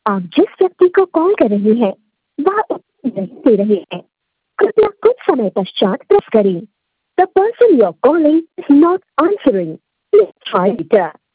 आप जिस व्यक्ति को कॉल कर रहे हैं वह उत्तर नहीं दे रहे हैं। कृपया कुछ समय पश्चात प्रेस करें। The person you are calling is not answering. Please try letter.